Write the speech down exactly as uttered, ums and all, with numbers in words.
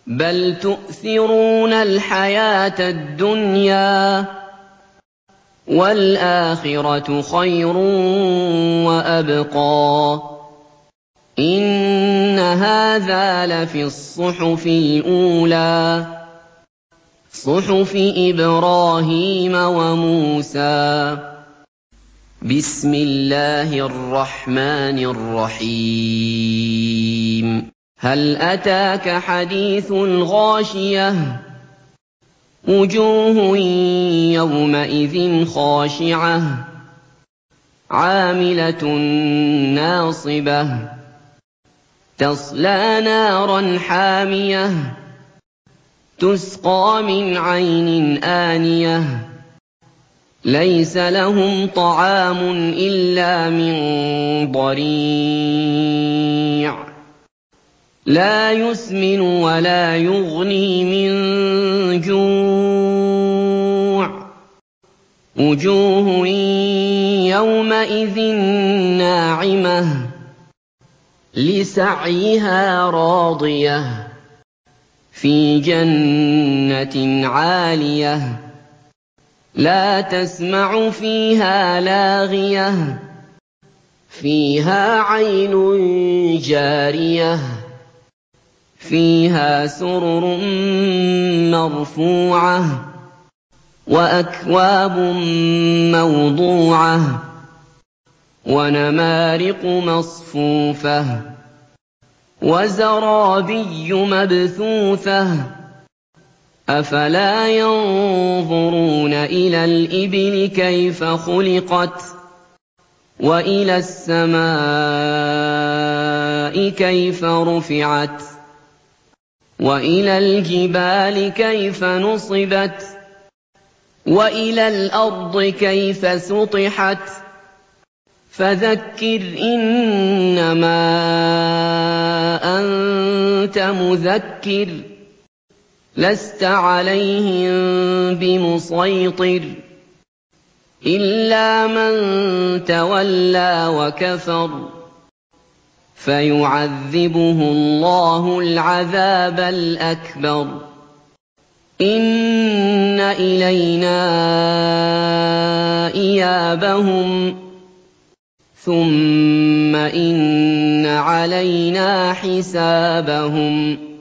بَلْ تُؤْثِرُونَ الْحَيَاةَ الدُّنْيَا وَالْآخِرَةُ خَيْرٌ وَأَبْقَىٰ إِنَّ هَٰذَا لَفِي الصُّحُفِ الْأُولَىٰ صُحُفِ إِبْرَاهِيمَ وَمُوسَىٰ بِسْمِ اللَّهِ الرَّحْمَٰنِ الرَّحِيمِ هَلْ أَتَاكَ حَدِيثُ الْغَاشِيَةِ وُجُوهٌ يَوْمَئِذٍ خَاشِعَةٌ عَامِلَةٌ نَّاصِبَةٌ تَصْلَىٰ نَارًا حَامِيَةً تُسْقَىٰ مِنْ عَيْنٍ آنِيَةٍ لَيْسَ لَهُمْ طَعَامٌ إِلَّا مِن ضَرِيعٍ لَّا يُسْمِنُ وَلَا يُغْنِي مِن جُوعٍ وُجُوهٌ يَوْمَئِذٍ نَّاعِمَةٌ لِّسَعْيِهَا رَاضِيَةٌ فِي جَنَّةٍ عَالِيَةٍ لَّا تَسْمَعُ فِيهَا لَاغِيَةً فِيهَا عَيْنٌ جَارِيَةٌ فِيهَا سُرُرٌ مَّرْفُوعَةٌ وَأَكْوَابٌ مَّوْضُوعَةٌ وَنَمَارِقُ مَصْفُوفَةٌ وَزَرَابِيُّ مَبْثُوثَةٌ أَفَلَا يَنظُرُونَ إِلَى الْإِبِلِ كَيْفَ خُلِقَتْ وَإِلَى السَّمَاءِ كَيْفَ رُفِعَتْ وَإِلَى الْجِبَالِ كَيْفَ نُصِبَتْ وَإِلَى الْأَرْضِ كَيْفَ سُطِحَتْ فَذَكِّرْ إِنَّمَا أَنتَ مُذَكِّرٌ لَّسْتَ عَلَيْهِم بِمُصَيْطِرٍ إِلَّا مَن تَوَلَّىٰ وَكَفَرَ فَيُعَذِّبُهُ اللَّهُ الْعَذَابَ الْأَكْبَرَ إِنَّ إِلَيْنَا إِيَابَهُمْ ثُمَّ إِنَّ عَلَيْنَا حِسَابَهُم